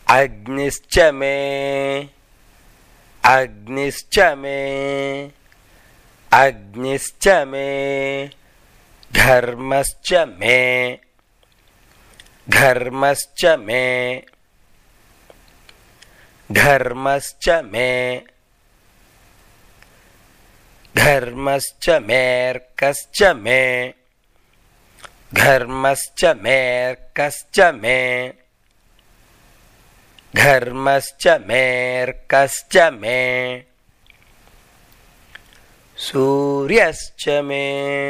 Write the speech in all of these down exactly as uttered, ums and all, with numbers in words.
अग्निश्च मे अग्निश्च मे अग्निश्च मे धर्मश्च मे धर्मश्च मे धर्मश्च मे धर्मश्च मेऽर्कश्च मे धर्मश्च मेऽर्कश्च मे धर्मश्च मेऽर्कश्च मे सूर्यश्च मे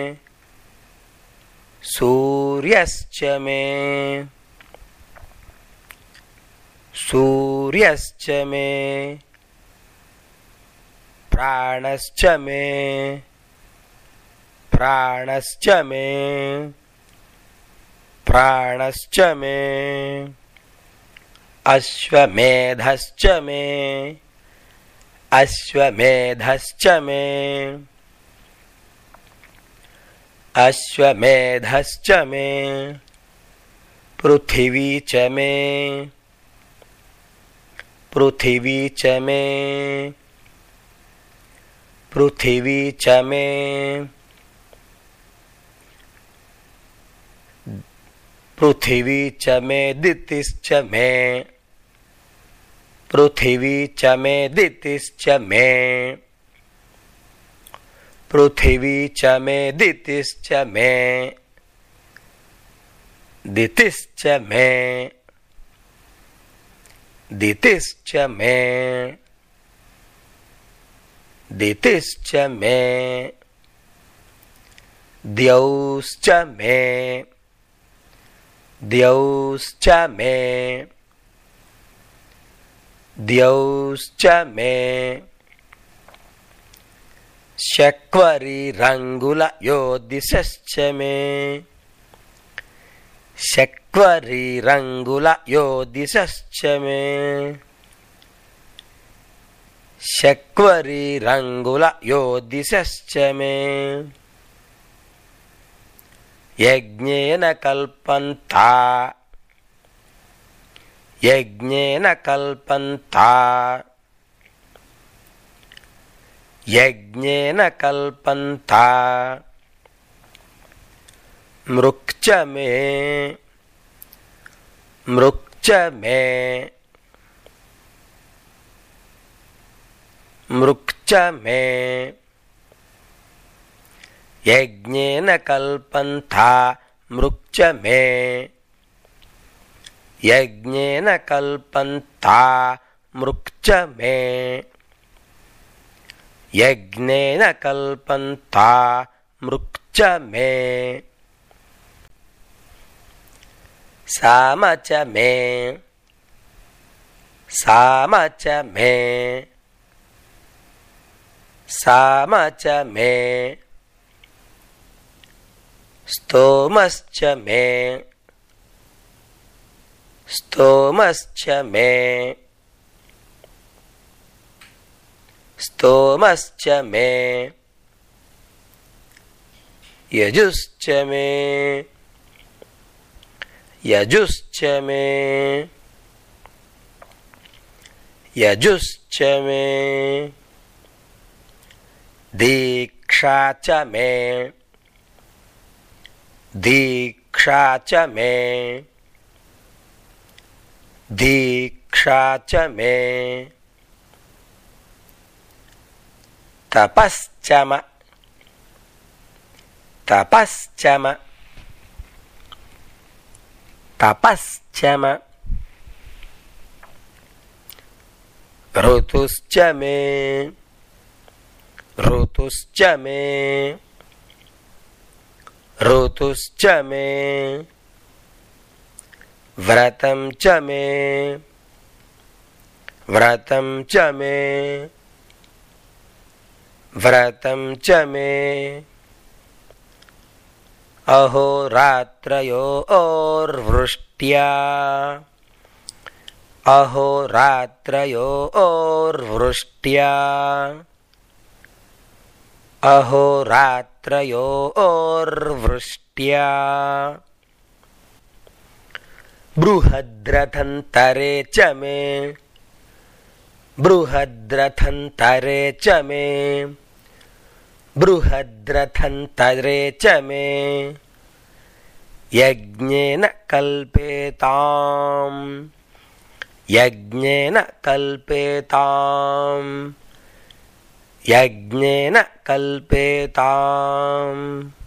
सूर्यश्च मे सूर्यश्च मे प्राणश्च मे प्राणश्च मे प्राणश्च मे अश्वमेधश्च मे अश्वमेधश्च मे अश्वमेधश्च मे पृथिवी च मे पृथिवी च मे पृथिवी च मे पृथिवी च मे दितिश्च मे पृथिवी च मे दितिश्च मे पृथिवी च मे दितिश्च मे दितिश्च मे दितिश्च मे दितिश्च मे द्यौश्च मे द्यौश्च मे द्यौश्च मे शक्वरी रंगुल योदिशश्च मे शक्वरी रंगुल योदिशश्च मे शक्वरी रंगुल योदिशश्च मे यज्ञेन कल्पन्ता यज्ञेन कल्पन्ता यज्ञेन कल्पन्ता मृक्च मे मृक्च मे मृक्च मे यज्ञेन कल्पन्ता मृक्च मे यज्ञेन कल्पन्ता मृक्च मे यज्ञेन कल्पन्ता मृक्च मे साम च मे साम च मे साम च मे स्तोमश्च मे स्तोमश्च मे स्तोमश्च मे यजुश्च मे यजुश्च मे यजुश्च मे दीक्षा च मे दीक्षा च मे दीक्षा च मे तपश्चम तपश्चम तपश्चम ऋतुश्च मे ऋतुश्च मे ऋतुश्च मे व्रतं च मे व्रतं च मे व्रतं च मे अहोरात्रयोर्वृष्ट्या अहोरात्रयोर्वृष्ट्या अहोरात्रयोर्वृष्ट्या बृहद्रथन्तरे च मे बृहद्रथन्तरे च मे बृहद्रथन्तरे च मे यज्ञेन कल्पेताम् यज्ञेन कल्पेताम् यज्ञेन कल्पेताम्।